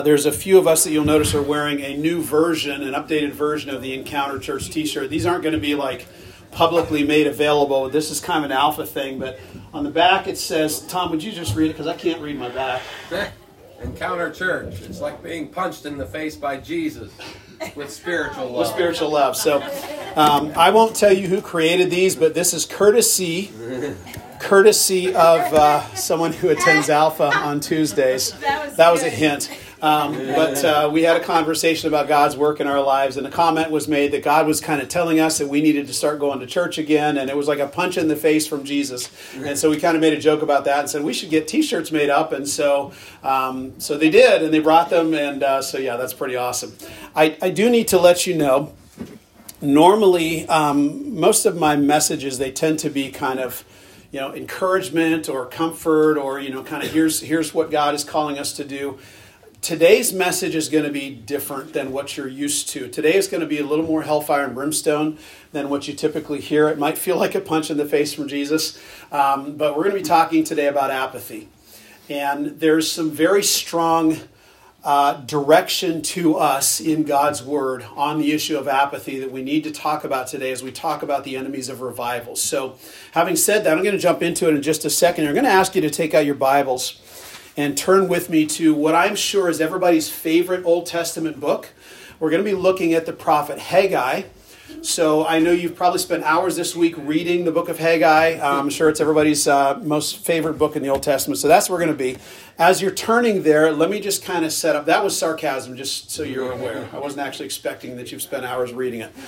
There's a few of us that you'll notice are wearing a new version, an updated version of the Encounter Church t-shirt. These aren't going to be like publicly made available. This is kind of an alpha thing, but on the back it says, Tom, would you just read it? Because I can't read my back. Encounter Church. It's like being punched in the face by Jesus with spiritual love. With spiritual love. So I won't tell you who created these, but this is courtesy of someone who attends Alpha on Tuesdays. That was a hint. But we had a conversation about God's work in our lives, and a comment was made that God was kind of telling us that we needed to start going to church again, and it was like a punch in the face from Jesus. And so we kind of made a joke about that and said we should get t-shirts made up, and so they did, and they brought them, and so yeah, that's pretty awesome. I do need to let you know, normally most of my messages, they tend to be kind of encouragement or comfort or kind of here's what God is calling us to do. Today's message is going to be different than what you're used to. Today is going to be a little more hellfire and brimstone than what you typically hear. It might feel like a punch in the face from Jesus, but we're going to be talking today about apathy. And there's some very strong direction to us in God's Word on the issue of apathy that we need to talk about today as we talk about the enemies of revival. So having said that, I'm going to jump into it in just a second. I'm going to ask you to take out your Bibles and turn with me to what I'm sure is everybody's favorite Old Testament book. We're going to be looking at the prophet Haggai. So I know you've probably spent hours this week reading the book of Haggai. I'm sure it's everybody's most favorite book in the Old Testament. So that's where we're going to be. As you're turning there, let me just kind of set up. That was sarcasm, just so you're aware. I wasn't actually expecting that you've spent hours reading it.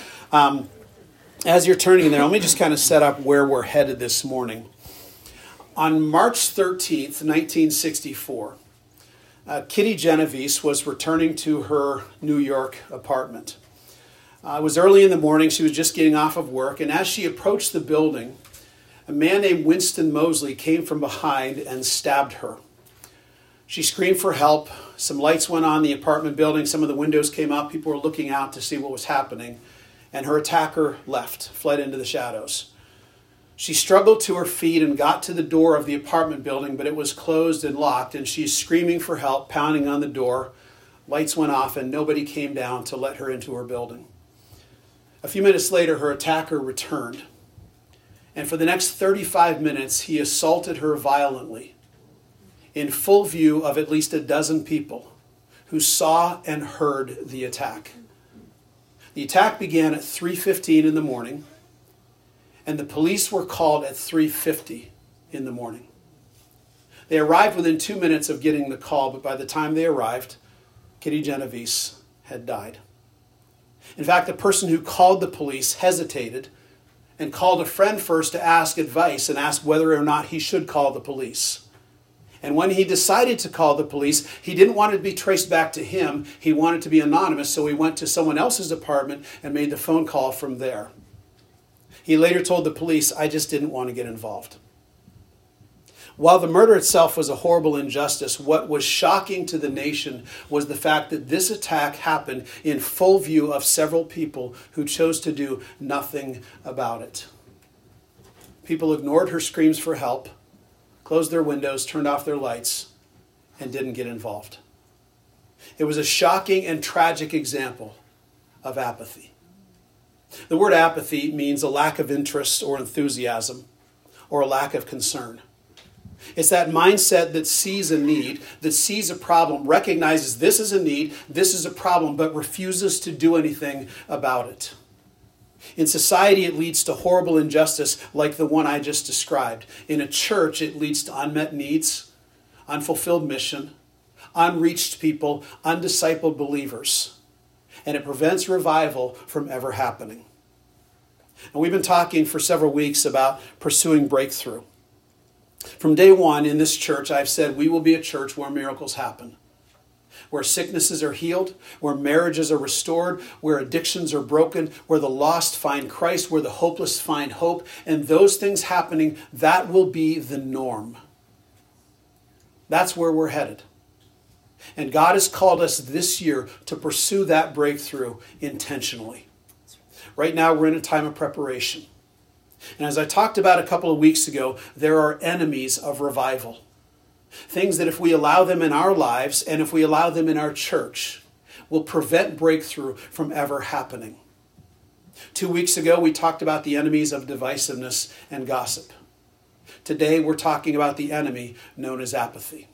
As you're turning there, let me just kind of set up where we're headed this morning. On March 13th, 1964, Kitty Genovese was returning to her New York apartment. It was early in the morning. She was just getting off of work, and as she approached the building, a man named Winston Moseley came from behind and stabbed her. She screamed for help. Some lights went on in the apartment building. Some of the windows came up. People were looking out to see what was happening, and her attacker fled into the shadows. She struggled to her feet and got to the door of the apartment building, but it was closed and locked, and she's screaming for help, pounding on the door. Lights went off, and nobody came down to let her into her building. A few minutes later, her attacker returned, and for the next 35 minutes, he assaulted her violently in full view of at least a dozen people who saw and heard the attack. The attack began at 3:15 in the morning, and the police were called at 3:50 in the morning. They arrived within 2 minutes of getting the call, but by the time they arrived, Kitty Genovese had died. In fact, the person who called the police hesitated and called a friend first to ask advice and ask whether or not he should call the police. And when he decided to call the police, he didn't want it to be traced back to him. He wanted to be anonymous, so he went to someone else's apartment and made the phone call from there. He later told the police, "I just didn't want to get involved." While the murder itself was a horrible injustice, what was shocking to the nation was the fact that this attack happened in full view of several people who chose to do nothing about it. People ignored her screams for help, closed their windows, turned off their lights, and didn't get involved. It was a shocking and tragic example of apathy. The word apathy means a lack of interest or enthusiasm, or a lack of concern. It's that mindset that sees a need, that sees a problem, recognizes this is a need, this is a problem, but refuses to do anything about it. In society, it leads to horrible injustice like the one I just described. In a church, it leads to unmet needs, unfulfilled mission, unreached people, undiscipled believers. And it prevents revival from ever happening. And we've been talking for several weeks about pursuing breakthrough. From day one in this church, I've said we will be a church where miracles happen, where sicknesses are healed, where marriages are restored, where addictions are broken, where the lost find Christ, where the hopeless find hope. And those things happening, that will be the norm. That's where we're headed. And God has called us this year to pursue that breakthrough intentionally. Right now, we're in a time of preparation. And as I talked about a couple of weeks ago, there are enemies of revival. Things that if we allow them in our lives and if we allow them in our church, will prevent breakthrough from ever happening. 2 weeks ago, we talked about the enemies of divisiveness and gossip. Today, we're talking about the enemy known as apathy.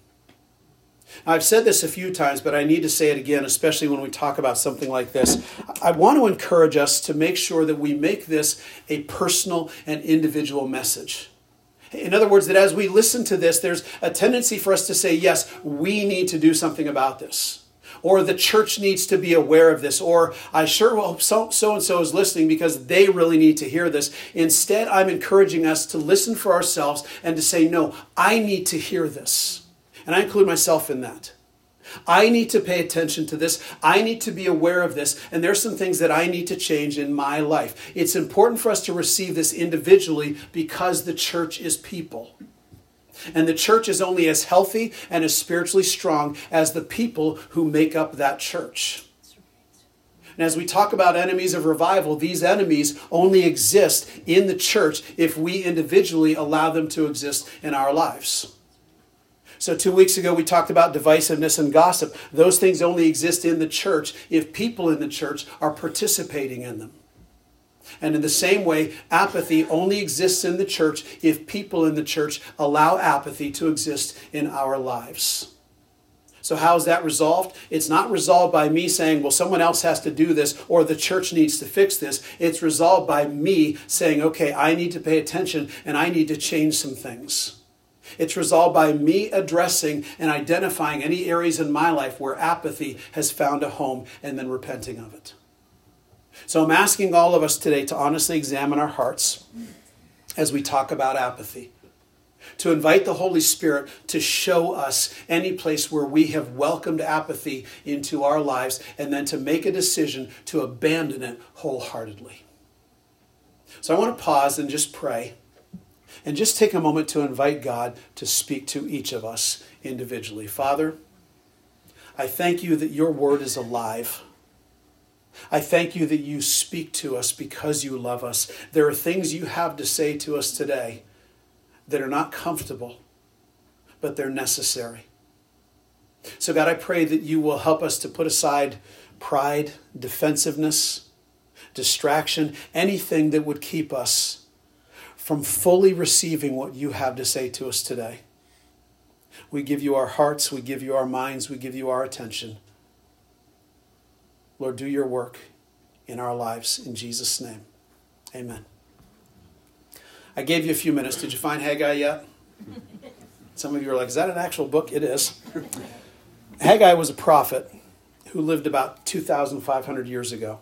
Now, I've said this a few times, but I need to say it again, especially when we talk about something like this. I want to encourage us to make sure that we make this a personal and individual message. In other words, that as we listen to this, there's a tendency for us to say, yes, we need to do something about this. Or the church needs to be aware of this. Or I sure hope so-and-so is listening because they really need to hear this. Instead, I'm encouraging us to listen for ourselves and to say, no, I need to hear this. And I include myself in that. I need to pay attention to this. I need to be aware of this. And there's some things that I need to change in my life. It's important for us to receive this individually because the church is people. And the church is only as healthy and as spiritually strong as the people who make up that church. And as we talk about enemies of revival, these enemies only exist in the church if we individually allow them to exist in our lives. So 2 weeks ago, we talked about divisiveness and gossip. Those things only exist in the church if people in the church are participating in them. And in the same way, apathy only exists in the church if people in the church allow apathy to exist in our lives. So how is that resolved? It's not resolved by me saying, well, someone else has to do this or the church needs to fix this. It's resolved by me saying, okay, I need to pay attention and I need to change some things. It's resolved by me addressing and identifying any areas in my life where apathy has found a home and then repenting of it. So I'm asking all of us today to honestly examine our hearts as we talk about apathy. To invite the Holy Spirit to show us any place where we have welcomed apathy into our lives and then to make a decision to abandon it wholeheartedly. So I want to pause and just pray and just take a moment to invite God to speak to each of us individually. Father, I thank you that your word is alive. I thank you that you speak to us because you love us. There are things you have to say to us today that are not comfortable, but they're necessary. So God, I pray that you will help us to put aside pride, defensiveness, distraction, anything that would keep us from fully receiving what you have to say to us today. We give you our hearts, we give you our minds, we give you our attention. Lord, do your work in our lives. In Jesus' name, amen. I gave you a few minutes. Did you find Haggai yet? Some of you are like, is that an actual book? It is. Haggai was a prophet who lived about 2,500 years ago.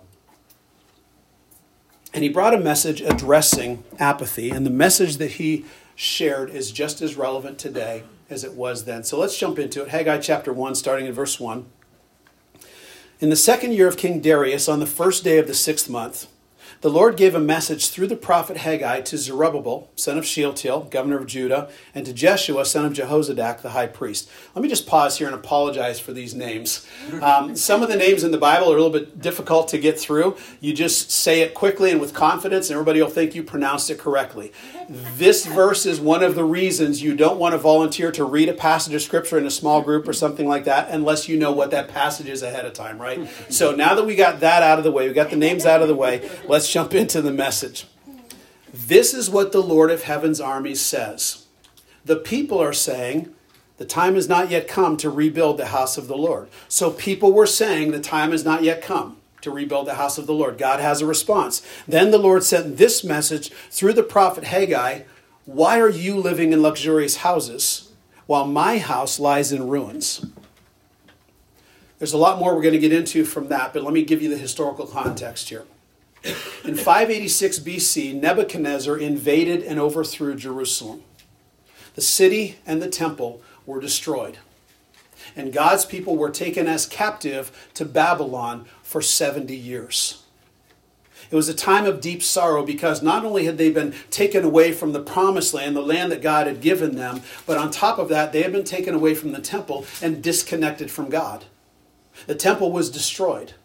And he brought a message addressing apathy. And the message that he shared is just as relevant today as it was then. So let's jump into it. Haggai chapter 1, starting in verse 1. In the second year of King Darius, on the first day of the 6th month, the Lord gave a message through the prophet Haggai to Zerubbabel, son of Shealtiel, governor of Judah, and to Jeshua, son of Jehozadak, the high priest. Let me just pause here and apologize for these names. Some of the names in the Bible are a little bit difficult to get through. You just say it quickly and with confidence, and everybody will think you pronounced it correctly. This verse is one of the reasons you don't want to volunteer to read a passage of Scripture in a small group or something like that unless you know what that passage is ahead of time, right? So now that we got that out of the way, we got the names out of the way, let's jump into the message. This is what the Lord of Heaven's armies says. The people are saying, the time has not yet come to rebuild the house of the Lord. So people were saying the time has not yet come to rebuild the house of the Lord. God has a response. Then the Lord sent this message through the prophet Haggai. Why are you living in luxurious houses while my house lies in ruins? There's a lot more we're going to get into from that, but let me give you the historical context here. In 586 BC, Nebuchadnezzar invaded and overthrew Jerusalem. The city and the temple were destroyed. And God's people were taken as captive to Babylon for 70 years. It was a time of deep sorrow because not only had they been taken away from the promised land, the land that God had given them, but on top of that, they had been taken away from the temple and disconnected from God. The temple was destroyed.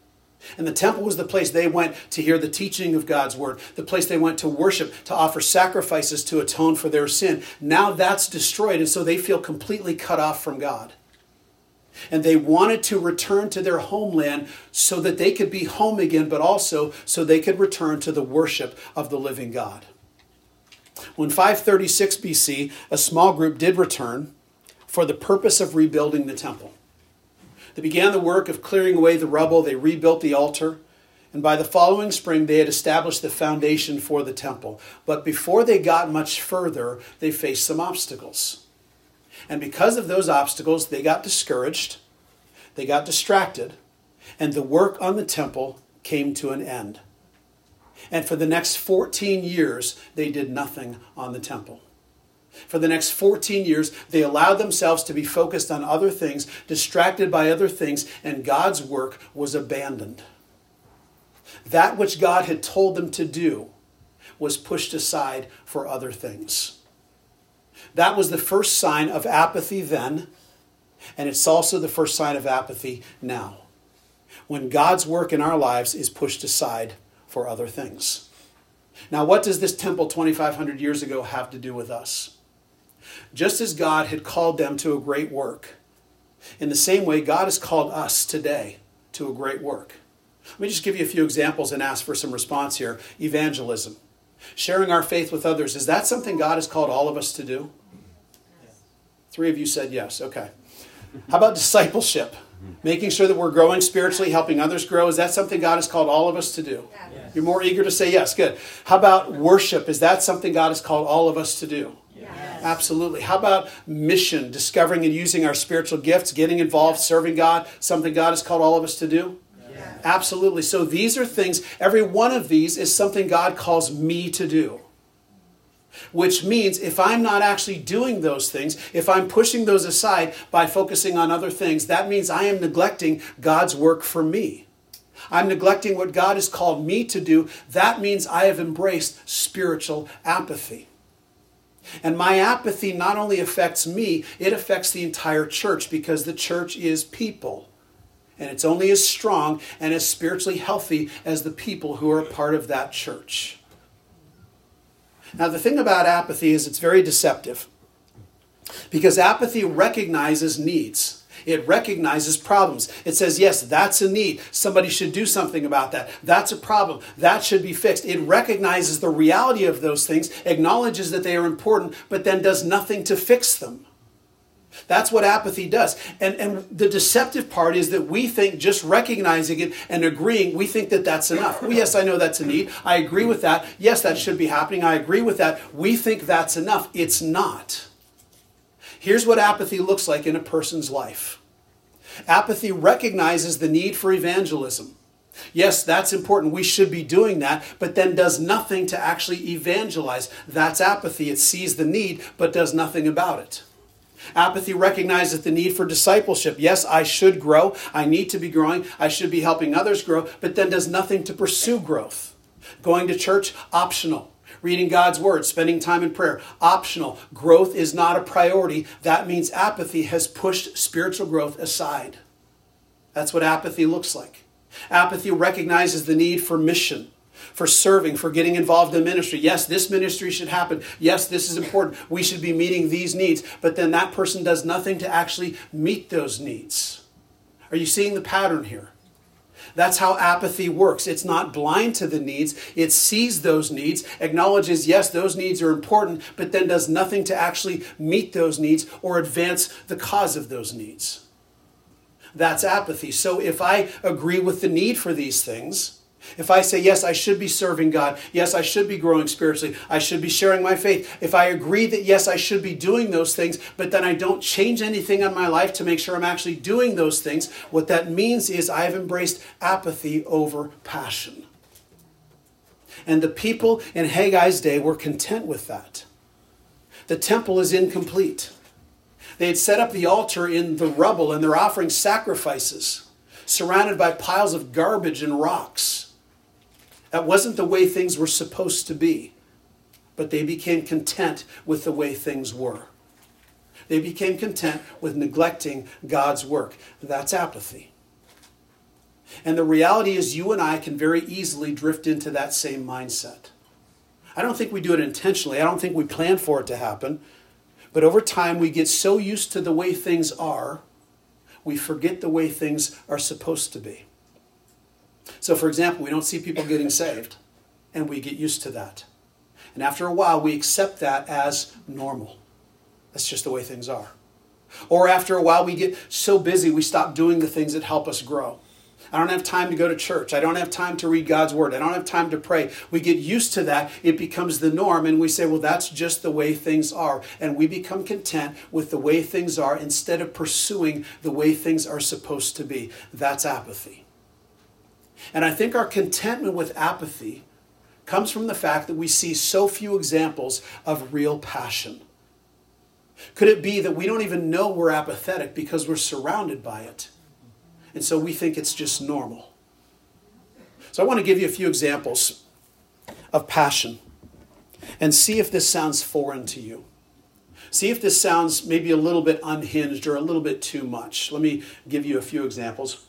And the temple was the place they went to hear the teaching of God's word, the place they went to worship, to offer sacrifices to atone for their sin. Now that's destroyed, and so they feel completely cut off from God. And they wanted to return to their homeland so that they could be home again, but also so they could return to the worship of the living God. When 536 BC, a small group did return for the purpose of rebuilding the temple. They began the work of clearing away the rubble. They rebuilt the altar. And by the following spring, they had established the foundation for the temple. But before they got much further, they faced some obstacles. And because of those obstacles, they got discouraged. They got distracted. And the work on the temple came to an end. And for the next 14 years, they did nothing on the temple. For the next 14 years, they allowed themselves to be focused on other things, distracted by other things, and God's work was abandoned. That which God had told them to do was pushed aside for other things. That was the first sign of apathy then, and it's also the first sign of apathy now, when God's work in our lives is pushed aside for other things. Now, what does this temple 2,500 years ago have to do with us? Just as God had called them to a great work, in the same way, God has called us today to a great work. Let me just give you a few examples and ask for some response here. Evangelism. Sharing our faith with others. Is that something God has called all of us to do? Yes. 3 of you said yes. Okay. How about discipleship? Making sure that we're growing spiritually, helping others grow. Is that something God has called all of us to do? Yes. You're more eager to say yes. Good. How about worship? Is that something God has called all of us to do? Yes. Absolutely. How about mission? Discovering and using our spiritual gifts, getting involved, serving God. Something God has called all of us to do? Yes. Absolutely. So these are things, every one of these is something God calls me to do. Which means if I'm not actually doing those things, if I'm pushing those aside by focusing on other things, that means I am neglecting God's work for me. I'm neglecting what God has called me to do. That means I have embraced spiritual apathy. And my apathy not only affects me, it affects the entire church, because the church is people. And it's only as strong and as spiritually healthy as the people who are a part of that church. Now, the thing about apathy is it's very deceptive, because apathy recognizes needs. It recognizes problems. It says, yes, that's a need. Somebody should do something about that. That's a problem. That should be fixed. It recognizes the reality of those things, acknowledges that they are important, but then does nothing to fix them. That's what apathy does. And the deceptive part is that we think just recognizing it and agreeing, we think that that's enough. Well, yes, I know that's a need. I agree with that. Yes, that should be happening. I agree with that. We think that's enough. It's not. Here's what apathy looks like in a person's life. Apathy recognizes the need for evangelism. Yes, that's important. We should be doing that, but then does nothing to actually evangelize. That's apathy. It sees the need, but does nothing about it. Apathy recognizes the need for discipleship. Yes, I should grow. I need to be growing. I should be helping others grow, but then does nothing to pursue growth. Going to church, optional. Reading God's word, spending time in prayer, optional. Growth is not a priority. That means apathy has pushed spiritual growth aside. That's what apathy looks like. Apathy recognizes the need for mission, for serving, for getting involved in ministry. Yes, this ministry should happen. Yes, this is important. We should be meeting these needs. But then that person does nothing to actually meet those needs. Are you seeing the pattern here? That's how apathy works. It's not blind to the needs. It sees those needs, acknowledges, yes, those needs are important, but then does nothing to actually meet those needs or advance the cause of those needs. That's apathy. So if I agree with the need for these things, if I say, yes, I should be serving God, yes, I should be growing spiritually, I should be sharing my faith, if I agree that, yes, I should be doing those things, but then I don't change anything in my life to make sure I'm actually doing those things, what that means is I have embraced apathy over passion. And the people in Haggai's day were content with that. The temple is incomplete. They had set up the altar in the rubble and they're offering sacrifices, surrounded by piles of garbage and rocks. That wasn't the way things were supposed to be. But they became content with the way things were. They became content with neglecting God's work. That's apathy. And the reality is you and I can very easily drift into that same mindset. I don't think we do it intentionally. I don't think we plan for it to happen. But over time, we get so used to the way things are, we forget the way things are supposed to be. So, for example, we don't see people getting saved, and we get used to that. And after a while, we accept that as normal. That's just the way things are. Or after a while, we get so busy, we stop doing the things that help us grow. I don't have time to go to church. I don't have time to read God's word. I don't have time to pray. We get used to that. It becomes the norm, and we say, well, that's just the way things are. And we become content with the way things are instead of pursuing the way things are supposed to be. That's apathy. And I think our contentment with apathy comes from the fact that we see so few examples of real passion. Could it be that we don't even know we're apathetic because we're surrounded by it? And so we think it's just normal. So I want to give you a few examples of passion and see if this sounds foreign to you. See if this sounds maybe a little bit unhinged or a little bit too much. Let me give you a few examples.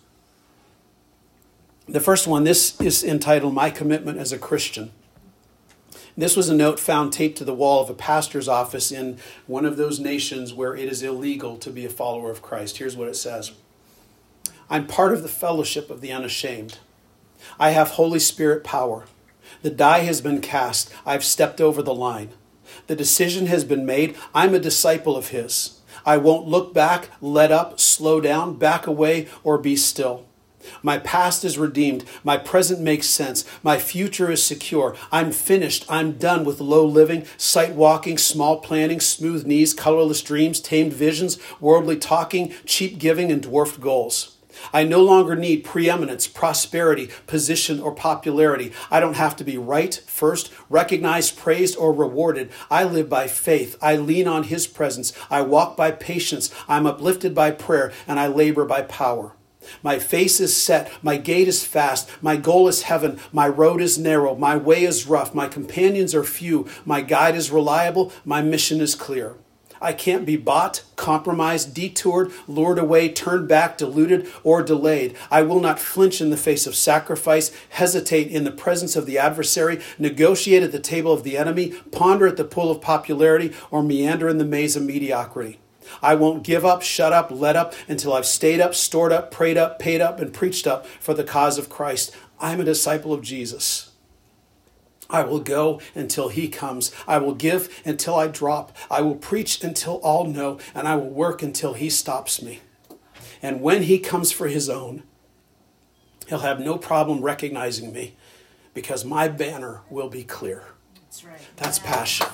The first one, this is entitled My Commitment as a Christian. This was a note found taped to the wall of a pastor's office in one of those nations where it is illegal to be a follower of Christ. Here's what it says. I'm part of the fellowship of the unashamed. I have Holy Spirit power. The die has been cast. I've stepped over the line. The decision has been made. I'm a disciple of His. I won't look back, let up, slow down, back away, or be still. My past is redeemed. My present makes sense. My future is secure. I'm finished. I'm done with low living, sight walking, small planning, smooth knees, colorless dreams, tamed visions, worldly talking, cheap giving, and dwarfed goals. I no longer need preeminence, prosperity, position, or popularity. I don't have to be right, first, recognized, praised, or rewarded. I live by faith. I lean on His presence. I walk by patience. I'm uplifted by prayer, and I labor by power. My face is set. My gait is fast. My goal is heaven. My road is narrow. My way is rough. My companions are few. My guide is reliable. My mission is clear. I can't be bought, compromised, detoured, lured away, turned back, deluded, or delayed. I will not flinch in the face of sacrifice, hesitate in the presence of the adversary, negotiate at the table of the enemy, ponder at the pool of popularity, or meander in the maze of mediocrity. I won't give up, shut up, let up until I've stayed up, stored up, prayed up, paid up, and preached up for the cause of Christ. I'm a disciple of Jesus. I will go until He comes. I will give until I drop. I will preach until all know, and I will work until He stops me. And when He comes for His own, He'll have no problem recognizing me because my banner will be clear. That's right. That's passion.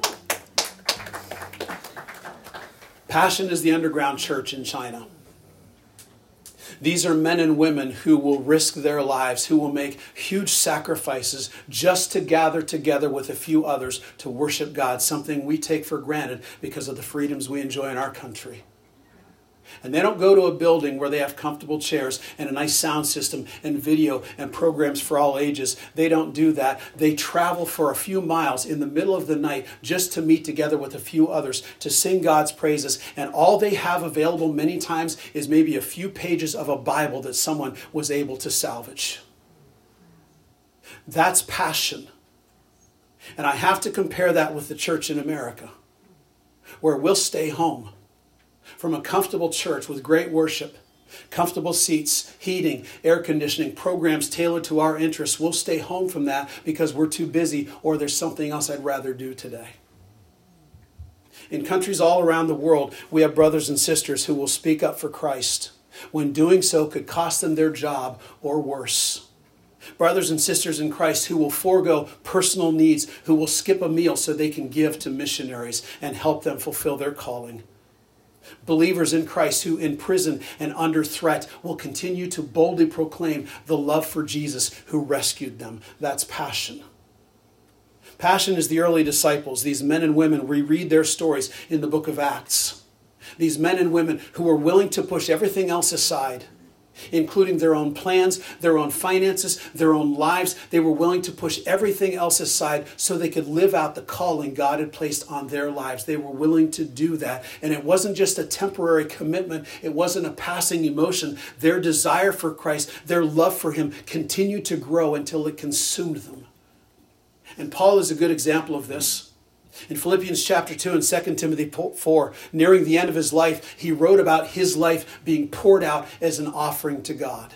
Passion is the underground church in China. These are men and women who will risk their lives, who will make huge sacrifices just to gather together with a few others to worship God, something we take for granted because of the freedoms we enjoy in our country. And they don't go to a building where they have comfortable chairs and a nice sound system and video and programs for all ages. They don't do that. They travel for a few miles in the middle of the night just to meet together with a few others to sing God's praises. And all they have available many times is maybe a few pages of a Bible that someone was able to salvage. That's passion. And I have to compare that with the church in America, where we'll stay home from a comfortable church with great worship, comfortable seats, heating, air conditioning, programs tailored to our interests. We'll stay home from that because we're too busy or there's something else I'd rather do today. In countries all around the world, we have brothers and sisters who will speak up for Christ when doing so could cost them their job or worse. Brothers and sisters in Christ who will forego personal needs, who will skip a meal so they can give to missionaries and help them fulfill their calling. Believers in Christ who in prison and under threat will continue to boldly proclaim the love for Jesus who rescued them. That's passion. Passion is the early disciples, these men and women. We read their stories in the book of Acts. These men and women who were willing to push everything else aside including their own plans, their own finances, their own lives. They were willing to push everything else aside so they could live out the calling God had placed on their lives. They were willing to do that. And it wasn't just a temporary commitment. It wasn't a passing emotion. Their desire for Christ, their love for him continued to grow until it consumed them. And Paul is a good example of this. In Philippians chapter 2 and 2 Timothy 4, nearing the end of his life, he wrote about his life being poured out as an offering to God.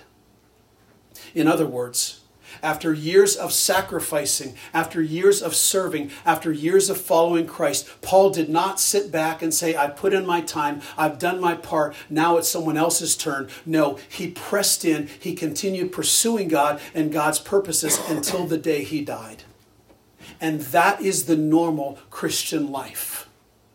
In other words, after years of sacrificing, after years of serving, after years of following Christ, Paul did not sit back and say, I put in my time, I've done my part, now it's someone else's turn. No, he pressed in, he continued pursuing God and God's purposes until the day he died. And that is the normal Christian life.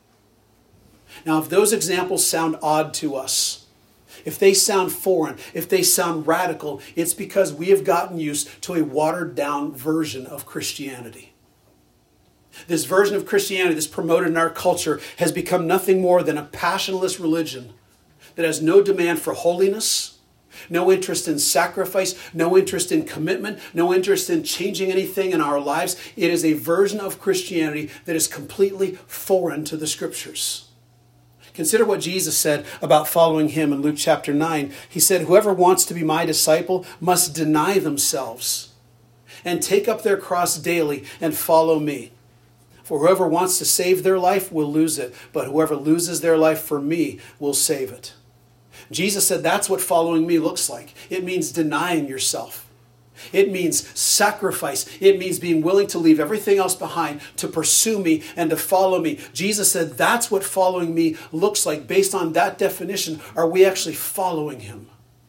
Now, if those examples sound odd to us, if they sound foreign, if they sound radical, it's because we have gotten used to a watered-down version of Christianity. This version of Christianity that's promoted in our culture has become nothing more than a passionless religion that has no demand for holiness, no interest in sacrifice, no interest in commitment, no interest in changing anything in our lives. It is a version of Christianity that is completely foreign to the Scriptures. Consider what Jesus said about following him in Luke chapter 9. He said, whoever wants to be my disciple must deny themselves and take up their cross daily and follow me. For whoever wants to save their life will lose it, but whoever loses their life for me will save it. Jesus said that's what following me looks like. It means denying yourself. It means sacrifice. It means being willing to leave everything else behind to pursue me and to follow me. Jesus said that's what following me looks like. Based on that definition, are we actually following him?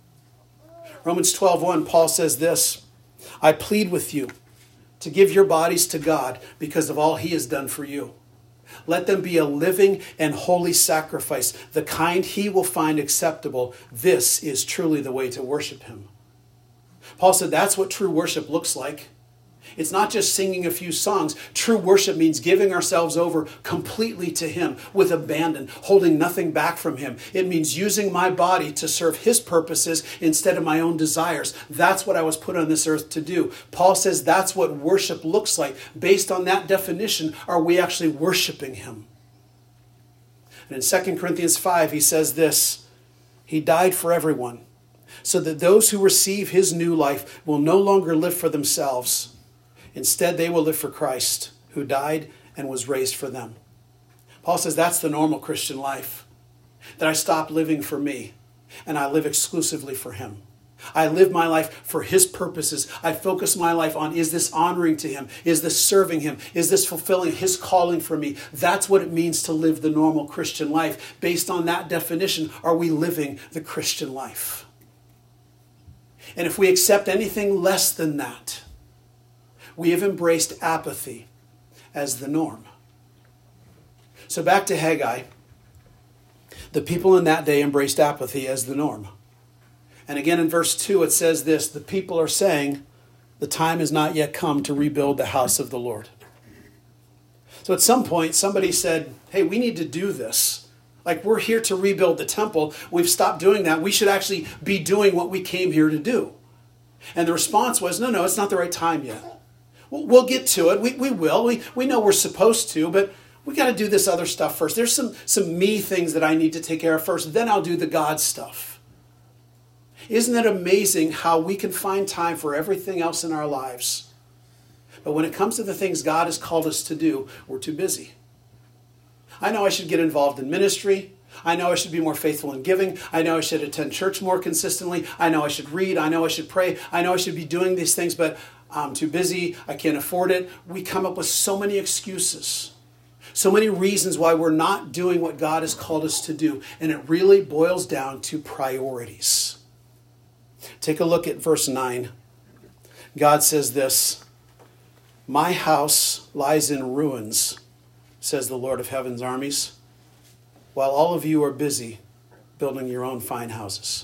Romans 12:1, Paul says this, I plead with you to give your bodies to God because of all he has done for you. Let them be a living and holy sacrifice, the kind he will find acceptable. This is truly the way to worship him. Paul said that's what true worship looks like. It's not just singing a few songs. True worship means giving ourselves over completely to him with abandon, holding nothing back from him. It means using my body to serve his purposes instead of my own desires. That's what I was put on this earth to do. Paul says that's what worship looks like. Based on that definition, are we actually worshiping him? And in 2 Corinthians 5, he says this, he died for everyone, so that those who receive his new life will no longer live for themselves. Instead, they will live for Christ, who died and was raised for them. Paul says that's the normal Christian life. That I stop living for me, and I live exclusively for him. I live my life for his purposes. I focus my life on, is this honoring to him? Is this serving him? Is this fulfilling his calling for me? That's what it means to live the normal Christian life. Based on that definition, are we living the Christian life? And if we accept anything less than that, we have embraced apathy as the norm. So back to Haggai. The people in that day embraced apathy as the norm. And again in verse 2 it says this, the people are saying, the time has not yet come to rebuild the house of the Lord. So at some point somebody said, hey, we need to do this. Like, we're here to rebuild the temple. We've stopped doing that. We should actually be doing what we came here to do. And the response was, no, it's not the right time yet. We'll get to it. We will. We know we're supposed to, but we got to do this other stuff first. There's some me things that I need to take care of first. Then I'll do the God stuff. Isn't it amazing how we can find time for everything else in our lives? But when it comes to the things God has called us to do, we're too busy. I know I should get involved in ministry. I know I should be more faithful in giving. I know I should attend church more consistently. I know I should read. I know I should pray. I know I should be doing these things, but I'm too busy. I can't afford it. We come up with so many excuses, so many reasons why we're not doing what God has called us to do. And it really boils down to priorities. Take a look at verse 9. God says this, my house lies in ruins, says the Lord of heaven's armies, while all of you are busy building your own fine houses.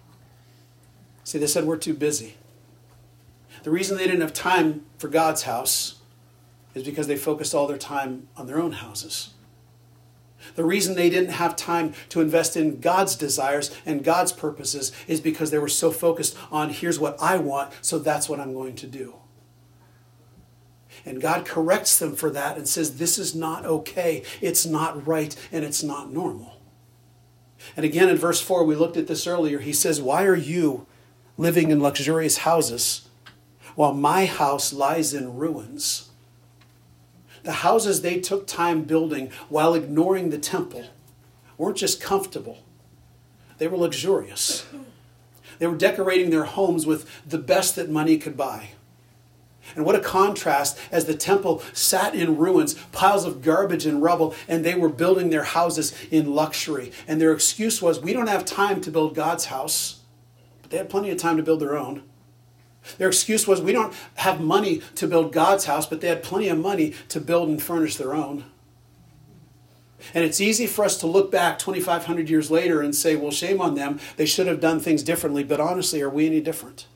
See, they said we're too busy. The reason they didn't have time for God's house is because they focused all their time on their own houses. The reason they didn't have time to invest in God's desires and God's purposes is because they were so focused on, here's what I want, so that's what I'm going to do. And God corrects them for that and says, this is not okay, it's not right, and it's not normal. And again in verse 4, we looked at this earlier, he says, why are you living in luxurious houses while my house lies in ruins? The houses they took time building while ignoring the temple weren't just comfortable. They were luxurious. They were decorating their homes with the best that money could buy. And what a contrast as the temple sat in ruins, piles of garbage and rubble, and they were building their houses in luxury. And their excuse was, we don't have time to build God's house. But they had plenty of time to build their own. Their excuse was, we don't have money to build God's house, but they had plenty of money to build and furnish their own. And it's easy for us to look back 2,500 years later and say, well, shame on them. They should have done things differently. But honestly, are we any different?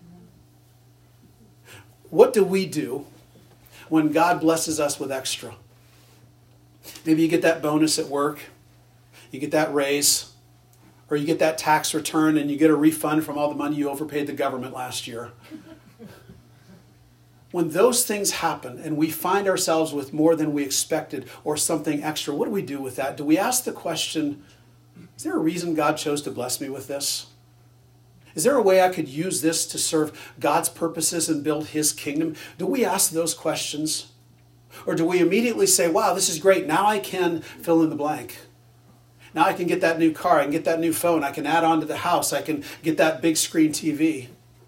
What do we do when God blesses us with extra? Maybe you get that bonus at work. You get that raise. Or you get that tax return and you get a refund from all the money you overpaid the government last year. When those things happen and we find ourselves with more than we expected or something extra, what do we do with that? Do we ask the question, is there a reason God chose to bless me with this? Is there a way I could use this to serve God's purposes and build His kingdom? Do we ask those questions? Or do we immediately say, wow, this is great, now I can fill in the blank? Now I can get that new car, I can get that new phone, I can add on to the house, I can get that big screen TV.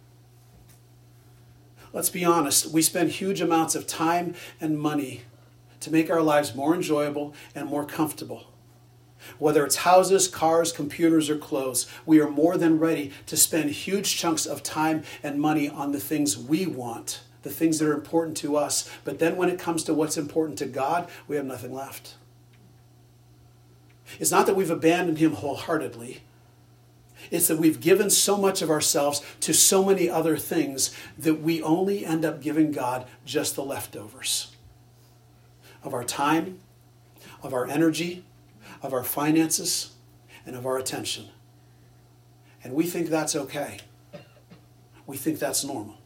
Let's be honest, we spend huge amounts of time and money to make our lives more enjoyable and more comfortable. Whether it's houses, cars, computers, or clothes, we are more than ready to spend huge chunks of time and money on the things we want, the things that are important to us. But then when it comes to what's important to God, we have nothing left. It's not that we've abandoned Him wholeheartedly. It's that we've given so much of ourselves to so many other things that we only end up giving God just the leftovers of our time, of our energy, of our finances, and of our attention. And we think that's okay. We think that's normal.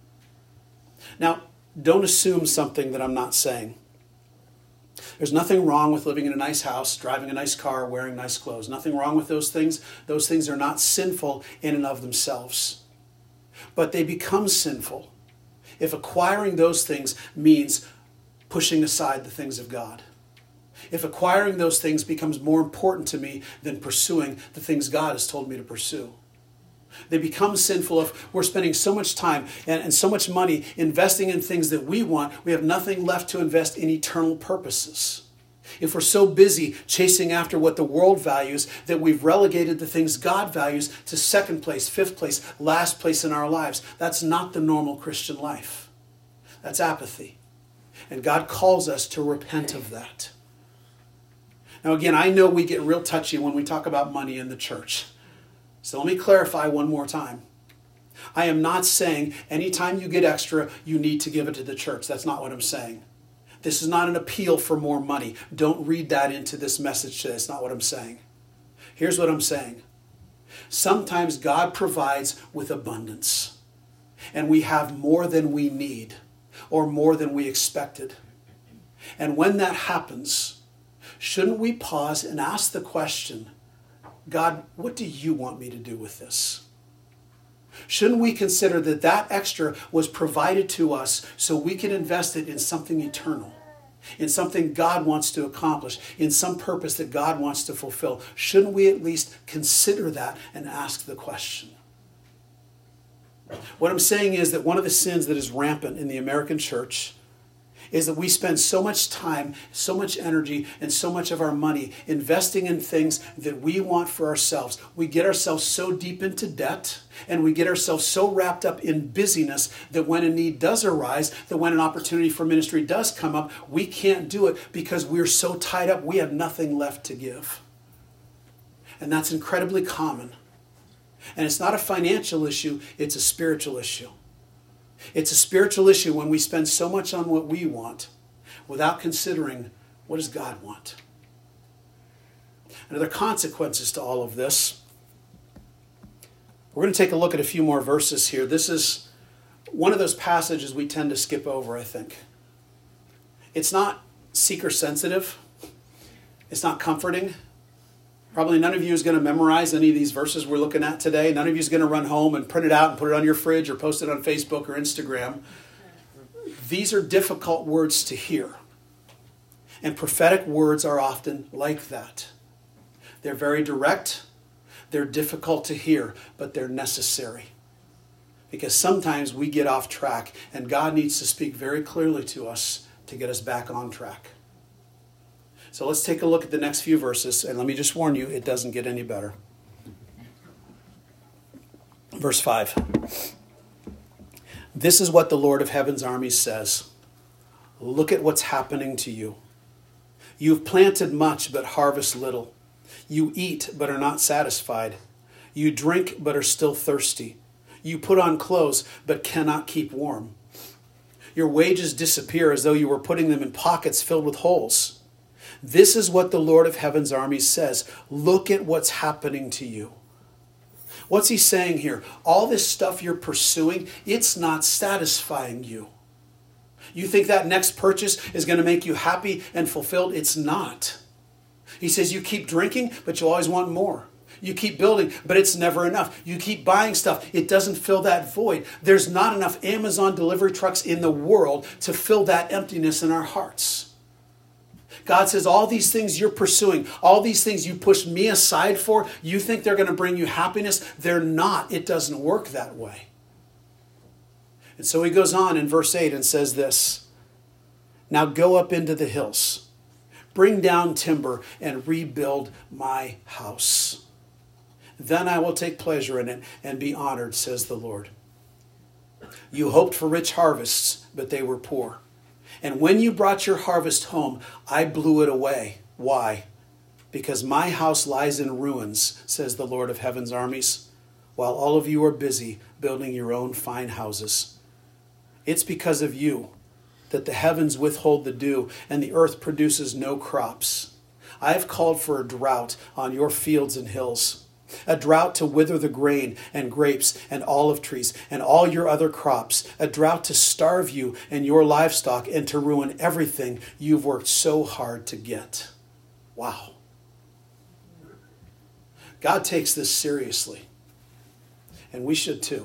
Now, don't assume something that I'm not saying. There's nothing wrong with living in a nice house, driving a nice car, wearing nice clothes. Nothing wrong with those things. Those things are not sinful in and of themselves. But they become sinful if acquiring those things means pushing aside the things of God. If acquiring those things becomes more important to me than pursuing the things God has told me to pursue. They become sinful if we're spending so much time and so much money investing in things that we want, we have nothing left to invest in eternal purposes. If we're so busy chasing after what the world values that we've relegated the things God values to second place, fifth place, last place in our lives, that's not the normal Christian life. That's apathy. And God calls us to repent of that. Now again, I know we get real touchy when we talk about money in the church. So let me clarify one more time. I am not saying anytime you get extra, you need to give it to the church. That's not what I'm saying. This is not an appeal for more money. Don't read that into this message today. That's not what I'm saying. Here's what I'm saying. Sometimes God provides with abundance, and we have more than we need or more than we expected. And when that happens, shouldn't we pause and ask the question, God, what do you want me to do with this? Shouldn't we consider that that extra was provided to us so we can invest it in something eternal, in something God wants to accomplish, in some purpose that God wants to fulfill? Shouldn't we at least consider that and ask the question? What I'm saying is that one of the sins that is rampant in the American church is that we spend so much time, so much energy, and so much of our money investing in things that we want for ourselves. We get ourselves so deep into debt, and we get ourselves so wrapped up in busyness that when a need does arise, that when an opportunity for ministry does come up, we can't do it because we're so tied up, we have nothing left to give. And that's incredibly common. And it's not a financial issue, it's a spiritual issue. It's a spiritual issue when we spend so much on what we want without considering, what does God want? And there are consequences to all of this. We're going to take a look at a few more verses here. This is one of those passages we tend to skip over, I think. It's not seeker sensitive. It's not comforting. Probably none of you is going to memorize any of these verses we're looking at today. None of you is going to run home and print it out and put it on your fridge or post it on Facebook or Instagram. These are difficult words to hear. And prophetic words are often like that. They're very direct. They're difficult to hear, but they're necessary. Because sometimes we get off track, and God needs to speak very clearly to us to get us back on track. So let's take a look at the next few verses, and let me just warn you, it doesn't get any better. Verse 5. This is what the Lord of Heaven's armies says. Look at what's happening to you. You've planted much, but harvest little. You eat, but are not satisfied. You drink, but are still thirsty. You put on clothes, but cannot keep warm. Your wages disappear as though you were putting them in pockets filled with holes. This is what the Lord of Heaven's armies says. Look at what's happening to you. What's he saying here? All this stuff you're pursuing, it's not satisfying you. You think that next purchase is going to make you happy and fulfilled? It's not. He says you keep drinking, but you always want more. You keep building, but it's never enough. You keep buying stuff. It doesn't fill that void. There's not enough Amazon delivery trucks in the world to fill that emptiness in our hearts. God says all these things you're pursuing, all these things you push me aside for, you think they're going to bring you happiness? They're not. It doesn't work that way. And so he goes on in verse 8 and says this, now go up into the hills, bring down timber and rebuild my house. Then I will take pleasure in it and be honored, says the Lord. You hoped for rich harvests, but they were poor. And when you brought your harvest home, I blew it away. Why? Because my house lies in ruins, says the Lord of Heaven's armies, while all of you are busy building your own fine houses. It's because of you that the heavens withhold the dew and the earth produces no crops. I have called for a drought on your fields and hills, a drought to wither the grain and grapes and olive trees and all your other crops, a drought to starve you and your livestock and to ruin everything you've worked so hard to get. Wow. God takes this seriously, and we should too.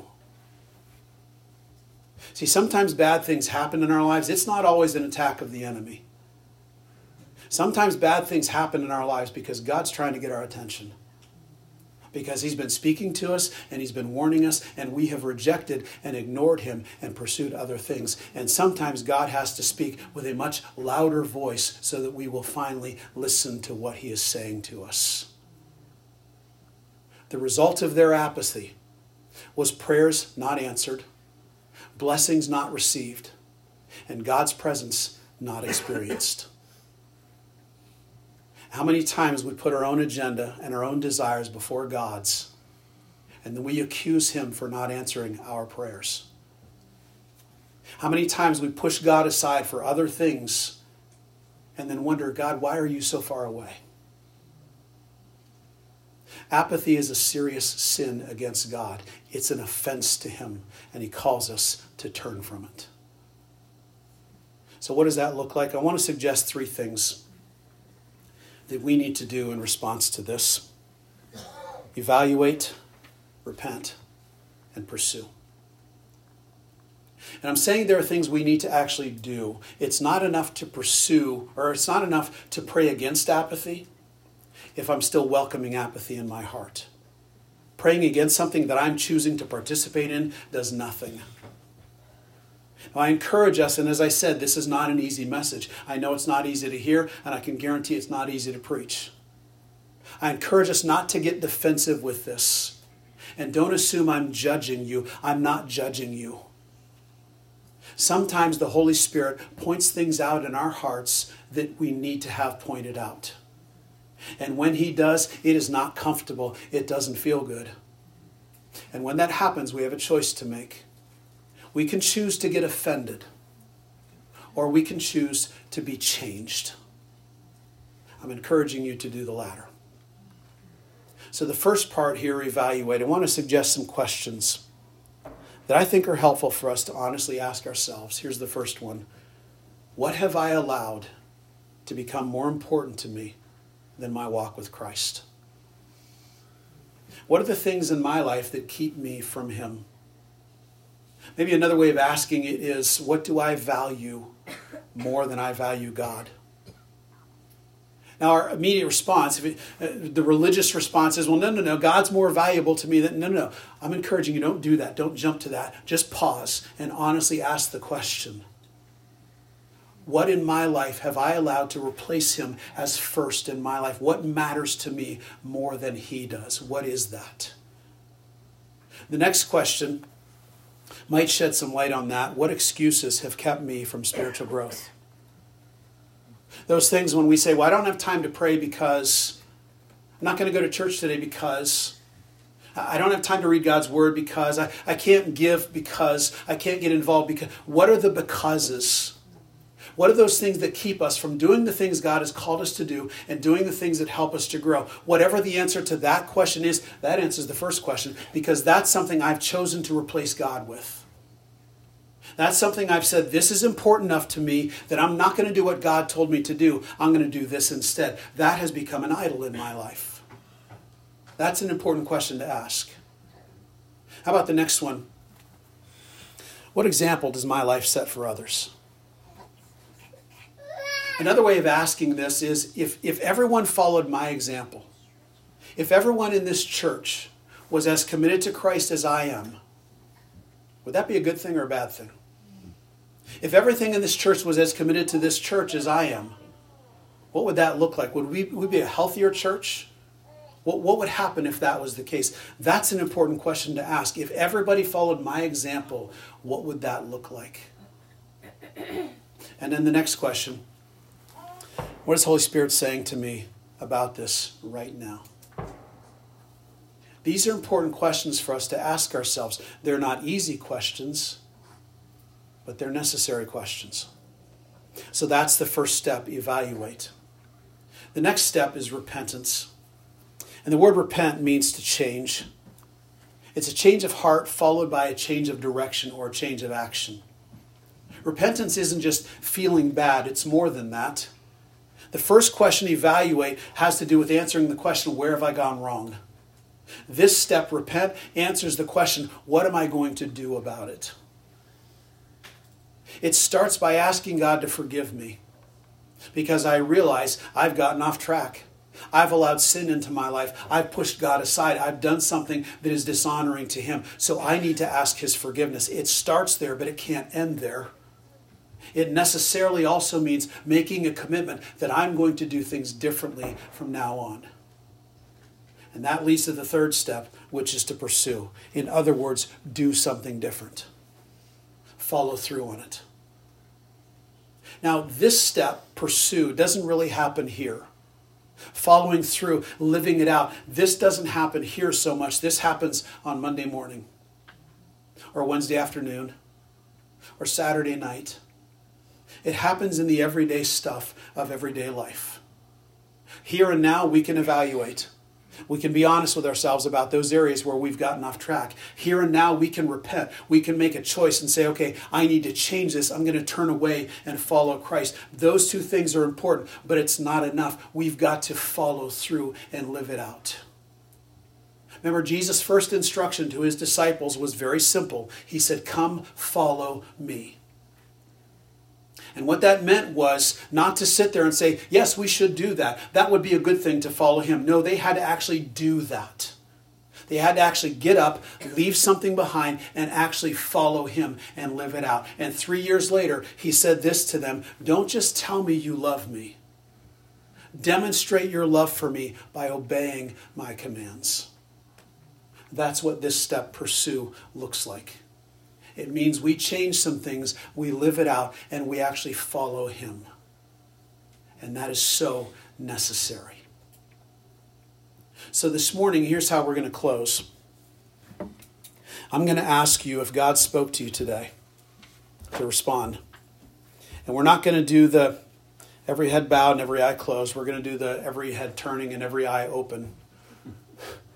See, sometimes bad things happen in our lives. It's not always an attack of the enemy. Sometimes bad things happen in our lives because God's trying to get our attention. Because he's been speaking to us and he's been warning us, and we have rejected and ignored him and pursued other things. And sometimes God has to speak with a much louder voice so that we will finally listen to what he is saying to us. The result of their apathy was prayers not answered, blessings not received, and God's presence not experienced. How many times we put our own agenda and our own desires before God's, and then we accuse him for not answering our prayers. How many times we push God aside for other things and then wonder, God, why are you so far away? Apathy is a serious sin against God. It's an offense to him, and he calls us to turn from it. So what does that look like? I want to suggest 3 things that we need to do in response to this. Evaluate, repent, and pursue. And I'm saying there are things we need to actually do. It's not enough to pursue, or it's not enough to pray against apathy if I'm still welcoming apathy in my heart. Praying against something that I'm choosing to participate in does nothing. Now, I encourage us, and as I said, this is not an easy message. I know it's not easy to hear, and I can guarantee it's not easy to preach. I encourage us not to get defensive with this. And don't assume I'm judging you. I'm not judging you. Sometimes the Holy Spirit points things out in our hearts that we need to have pointed out. And when he does, it is not comfortable. It doesn't feel good. And when that happens, we have a choice to make. We can choose to get offended, or we can choose to be changed. I'm encouraging you to do the latter. So the first part here, evaluate. I want to suggest some questions that I think are helpful for us to honestly ask ourselves. Here's the first one. What have I allowed to become more important to me than my walk with Christ? What are the things in my life that keep me from Him? Maybe another way of asking it is, what do I value more than I value God? Now, our immediate response, the religious response is, well, no, God's more valuable to me than, no. I'm encouraging you, don't do that. Don't jump to that. Just pause and honestly ask the question, what in my life have I allowed to replace Him as first in my life? What matters to me more than He does? What is that? The next question might shed some light on that. What excuses have kept me from spiritual growth? Those things when we say, well, I don't have time to pray because I'm not going to go to church today because I don't have time to read God's Word because I can't give because I can't get involved because. What are the becauses? What are those things that keep us from doing the things God has called us to do and doing the things that help us to grow? Whatever the answer to that question is, that answers the first question, because that's something I've chosen to replace God with. That's something I've said, this is important enough to me that I'm not going to do what God told me to do. I'm going to do this instead. That has become an idol in my life. That's an important question to ask. How about the next one? What example does my life set for others? Another way of asking this is, if everyone followed my example, if everyone in this church was as committed to Christ as I am, would that be a good thing or a bad thing? If everything in this church was as committed to this church as I am, what would that look like? Would we be a healthier church? What would happen if that was the case? That's an important question to ask. If everybody followed my example, what would that look like? And then the next question, what is Holy Spirit saying to me about this right now? These are important questions for us to ask ourselves. They're not easy questions, but they're necessary questions. So that's the first step, evaluate. The next step is repentance. And the word repent means to change. It's a change of heart followed by a change of direction or a change of action. Repentance isn't just feeling bad, it's more than that. The first question, evaluate, has to do with answering the question, where have I gone wrong? This step, repent, answers the question, what am I going to do about it? It starts by asking God to forgive me because I realize I've gotten off track. I've allowed sin into my life. I've pushed God aside. I've done something that is dishonoring to Him. So I need to ask His forgiveness. It starts there, but it can't end there. It necessarily also means making a commitment that I'm going to do things differently from now on. And that leads to the third step, which is to pursue. In other words, do something different. Follow through on it. Now, this step, pursue, doesn't really happen here. Following through, living it out, this doesn't happen here so much. This happens on Monday morning, or Wednesday afternoon, or Saturday night. It happens in the everyday stuff of everyday life. Here and now, we can evaluate. We can be honest with ourselves about those areas where we've gotten off track. Here and now, we can repent. We can make a choice and say, okay, I need to change this. I'm going to turn away and follow Christ. Those two things are important, but it's not enough. We've got to follow through and live it out. Remember, Jesus' first instruction to His disciples was very simple. He said, come follow me. And what that meant was not to sit there and say, yes, we should do that. That would be a good thing to follow Him. No, they had to actually do that. They had to actually get up, leave something behind, and actually follow Him and live it out. And 3 years later, He said this to them, don't just tell me you love me. Demonstrate your love for me by obeying my commands. That's what this step, pursue, looks like. It means we change some things, we live it out, and we actually follow Him. And that is so necessary. So this morning, here's how we're going to close. I'm going to ask you, if God spoke to you today, to respond. And we're not going to do the every head bowed and every eye closed. We're going to do the every head turning and every eye open.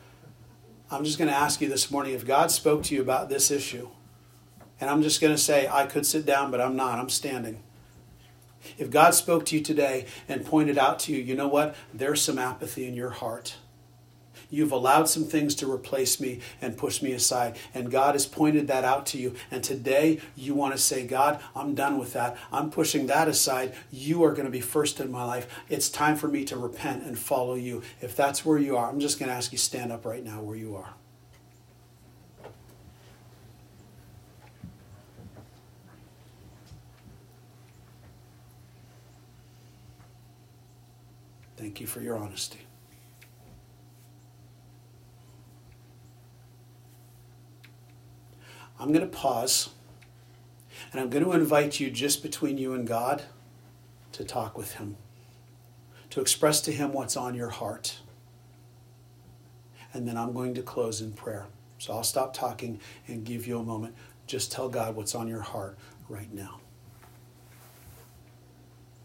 I'm just going to ask you this morning, if God spoke to you about this issue, and I'm just going to say, I could sit down, but I'm not. I'm standing. If God spoke to you today and pointed out to you, you know what? There's some apathy in your heart. You've allowed some things to replace me and push me aside. And God has pointed that out to you. And today you want to say, God, I'm done with that. I'm pushing that aside. You are going to be first in my life. It's time for me to repent and follow you. If that's where you are, I'm just going to ask you, stand up right now where you are. Thank you for your honesty. I'm going to pause, and I'm going to invite you, just between you and God, to talk with him, to express to him what's on your heart. And then I'm going to close in prayer. So I'll stop talking and give you a moment. Just tell God what's on your heart right now.